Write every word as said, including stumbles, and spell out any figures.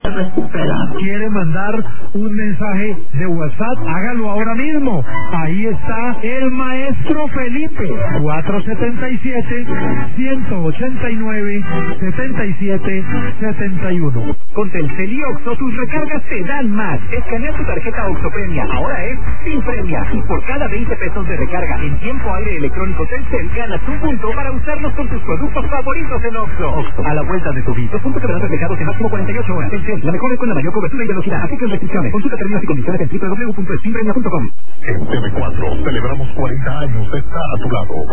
¿Quiere mandar un mensaje de WhatsApp? Hágalo ahora mismo. Ahí está el maestro Felipe. cuatro siete siete, uno ocho nueve, siete siete siete uno. Con Telcel y Oxxo tus recargas te dan más. Escanea tu tarjeta Oxxo Premia. Ahora es sin premia. Y por cada veinte pesos de recarga en tiempo aire electrónico Telcel ganas un punto para usarlos con tus productos favoritos en Oxxo. Oxxo, a la vuelta de tu vida. Los puntos quedarán reflejados en máximo cuarenta y ocho horas. Telcel, la mejor es con la mayor cobertura y velocidad. Aplican restricciones. Consulta términos y condiciones en doble u doble u doble u punto eximpremia punto com. En T V cuatro celebramos cuarenta años de estar a tu lado.